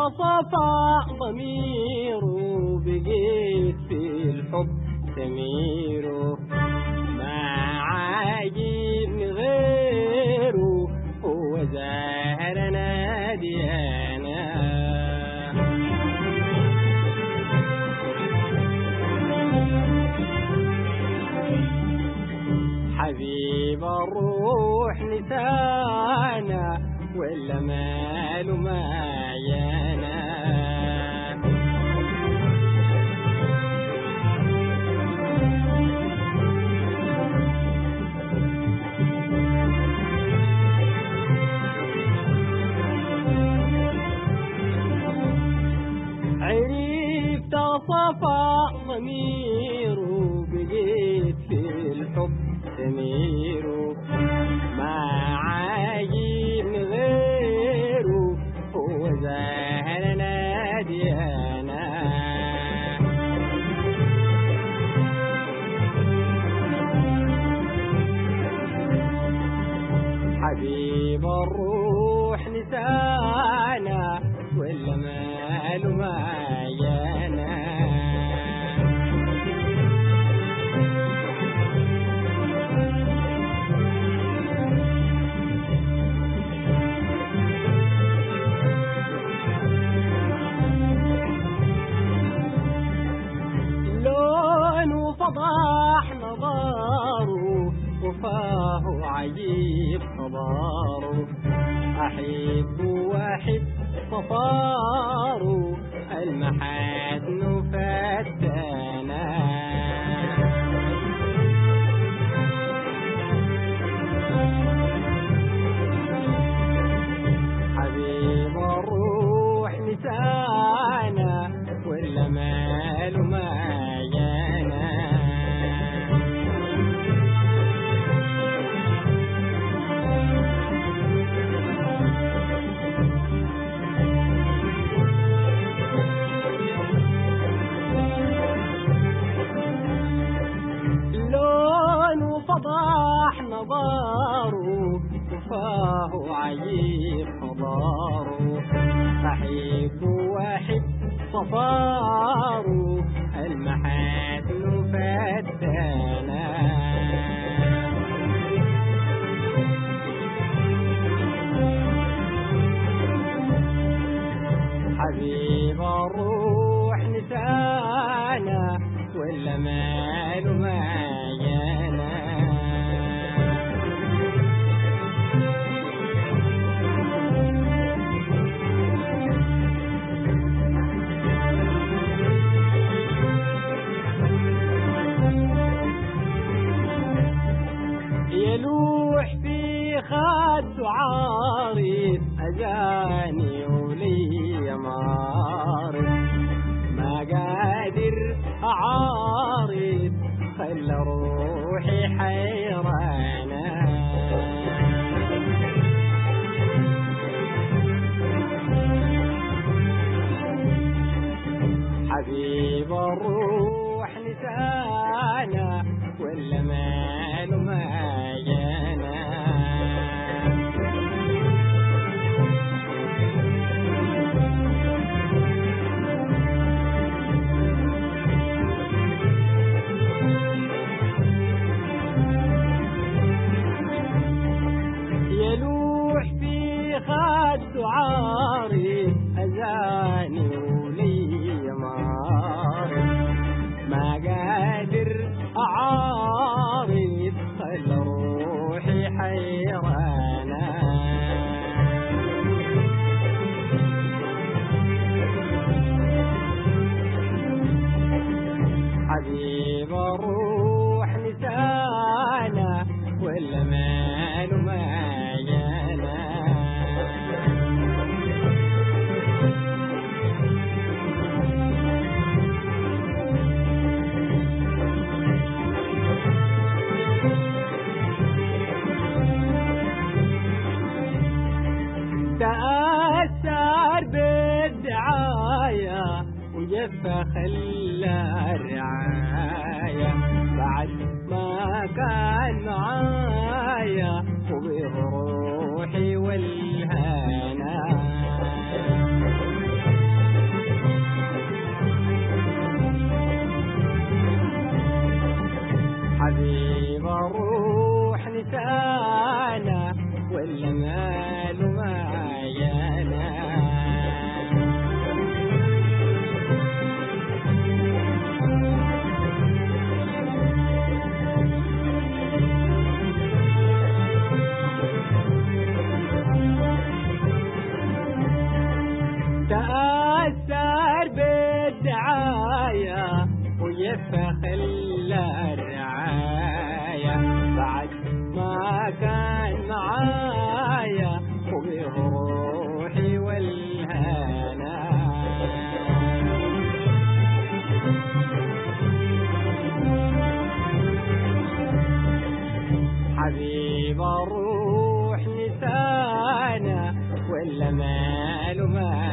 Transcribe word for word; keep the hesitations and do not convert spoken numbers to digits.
صفى ضميره بقيت في الحب سميره ما عاجبني غيره هو زهر ناديانا حبيب الروح نسانا ولا ماله معيانا عرفت صفى ضميره بقيت في الحب سميره ما عاجبني غيره هو زهر ناديانا حبيب الروح نسانا ولا ماله معيانا لونه فضاح نظاره وفاه عجيب خباره أحب وأحب صفاره المحاسن فتانا حبيب الروح نسانا ولا ماله معيانا فضاح نظاره وفاه عجيب خضاره أحب وأحب صفاره المحاسن فتانا حبيب الروح نسانا ولا ماله معيانا يلوح في خد عارف أجاني ولي مارف ما قادر أعارف خلى روحي حيرانة حبيب الروح نسانا ولا ماله معيانا يلوح في خد عارف أذاني ولي مارف ما قادر أعارف خلى روحي حيرانة حبيب الروح نسانا ولا ماله معيانا تأثر بالدعاية وجف خلى الرعاية بعد ما كان معايا وبروحي والهنا بروح لسانه ولا ماله ماله